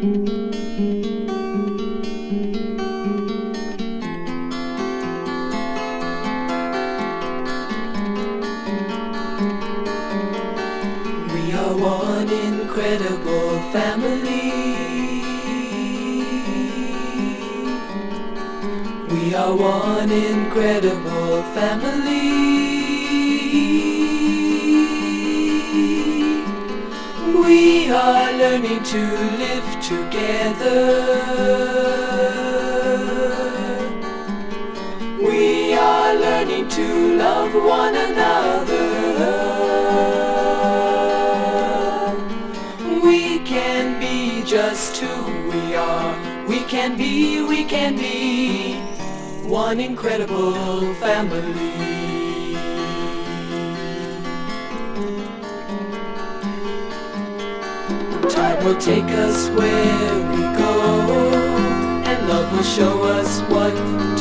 We are one incredible family. We are one incredible family. We are learning to live together. We are learning to love one another. We can be just who we are. We can be one incredible family. Time will take us where we go, and love will show us what